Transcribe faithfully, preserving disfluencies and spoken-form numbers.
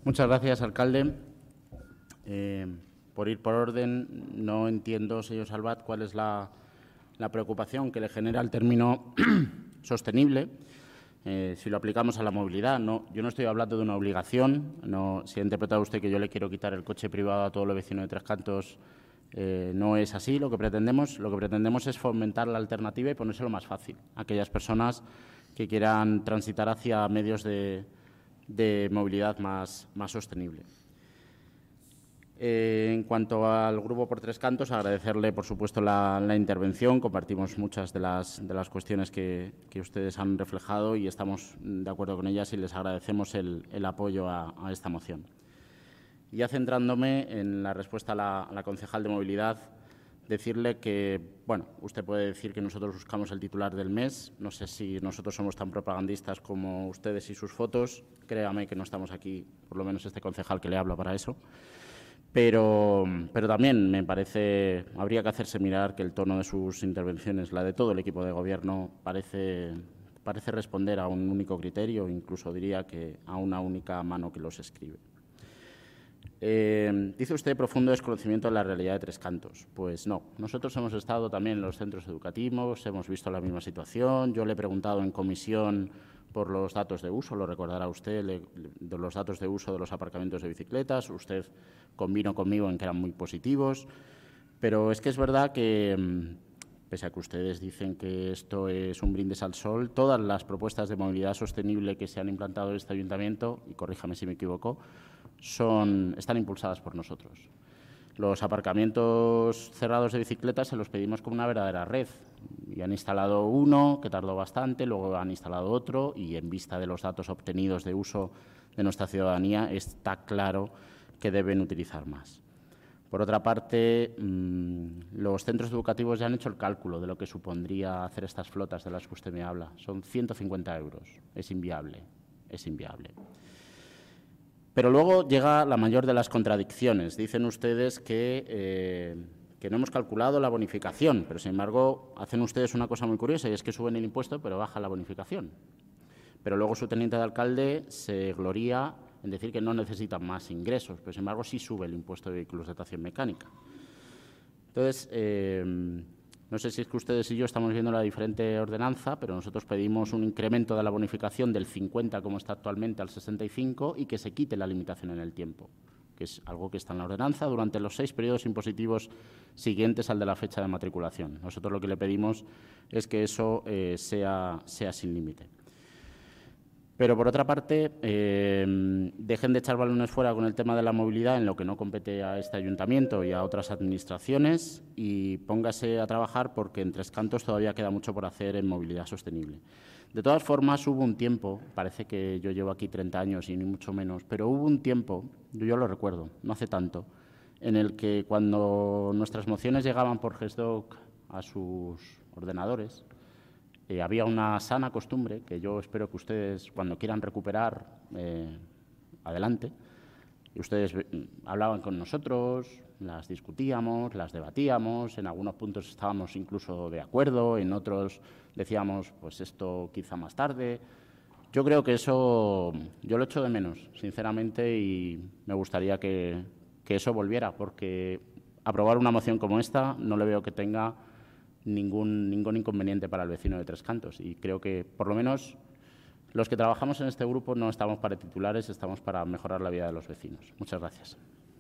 Muchas gracias, alcalde. Eh, por ir por orden, no entiendo, señor Salvat, cuál es la, la preocupación que le genera el término sostenible. Eh, si lo aplicamos a la movilidad, no, yo no estoy hablando de una obligación. No, si ha interpretado usted que yo le quiero quitar el coche privado a todos los vecinos de Tres Cantos, eh, no es así lo que pretendemos. Lo que pretendemos es fomentar la alternativa y ponérselo más fácil a aquellas personas que quieran transitar hacia medios de, de movilidad más, más sostenible. Eh, en cuanto al Grupo por Tres Cantos, agradecerle, por supuesto, la, la intervención. Compartimos muchas de las, de las cuestiones que, que ustedes han reflejado y estamos de acuerdo con ellas y les agradecemos el, el apoyo a, a esta moción. Y ya centrándome en la respuesta a la, a la concejal de Movilidad, decirle que, bueno, usted puede decir que nosotros buscamos el titular del mes. No sé si nosotros somos tan propagandistas como ustedes y sus fotos. Créame que no estamos aquí, por lo menos este concejal que le habla, para eso. Pero, pero también me parece, habría que hacerse mirar que el tono de sus intervenciones, la de todo el equipo de Gobierno, parece, parece responder a un único criterio, incluso diría que a una única mano que los escribe. Eh, dice usted profundo desconocimiento de la realidad de Tres Cantos. Pues no, nosotros hemos estado también en los centros educativos, hemos visto la misma situación. Yo le he preguntado en comisión por los datos de uso, lo recordará usted, le, de los datos de uso de los aparcamientos de bicicletas. Usted convino conmigo en que eran muy positivos, pero es que es verdad que, pese a que ustedes dicen que esto es un brindis al sol, todas las propuestas de movilidad sostenible que se han implantado en este ayuntamiento, y corríjame si me equivoco, son, están impulsadas por nosotros. Los aparcamientos cerrados de bicicletas se los pedimos como una verdadera red. Y han instalado uno, que tardó bastante, luego han instalado otro y en vista de los datos obtenidos de uso de nuestra ciudadanía está claro que deben utilizar más. Por otra parte, mmm, los centros educativos ya han hecho el cálculo de lo que supondría hacer estas flotas de las que usted me habla. Son ciento cincuenta euros. Es inviable, es inviable. Pero luego llega la mayor de las contradicciones. Dicen ustedes que, eh, que no hemos calculado la bonificación, pero sin embargo hacen ustedes una cosa muy curiosa y es que suben el impuesto pero baja la bonificación. Pero luego su teniente de alcalde se gloría en decir que no necesitan más ingresos, pero sin embargo sí sube el impuesto de vehículos de tracción mecánica. Entonces, eh, no sé si es que ustedes y yo estamos viendo la diferente ordenanza, pero nosotros pedimos un incremento de la bonificación del cincuenta, como está actualmente, al sesenta y cinco y que se quite la limitación en el tiempo, que es algo que está en la ordenanza durante los seis periodos impositivos siguientes al de la fecha de matriculación. Nosotros lo que le pedimos es que eso eh, sea, sea sin límite. Pero, por otra parte, eh, dejen de echar balones fuera con el tema de la movilidad en lo que no compete a este ayuntamiento y a otras administraciones y póngase a trabajar porque en Tres Cantos todavía queda mucho por hacer en movilidad sostenible. De todas formas, hubo un tiempo, parece que yo llevo aquí treinta años y ni mucho menos, pero hubo un tiempo, yo lo recuerdo, no hace tanto, en el que cuando nuestras mociones llegaban por GESDOC a sus ordenadores, Eh, había una sana costumbre que yo espero que ustedes, cuando quieran recuperar, eh, adelante. Y ustedes hablaban con nosotros, las discutíamos, las debatíamos, en algunos puntos estábamos incluso de acuerdo, en otros decíamos, pues esto quizá más tarde. Yo creo que eso, yo lo echo de menos, sinceramente, y me gustaría que, que eso volviera, porque aprobar una moción como esta no le veo que tenga Ningún, ningún inconveniente para el vecino de Tres Cantos. Y creo que, por lo menos, los que trabajamos en este grupo no estamos para titulares, estamos para mejorar la vida de los vecinos. Muchas gracias.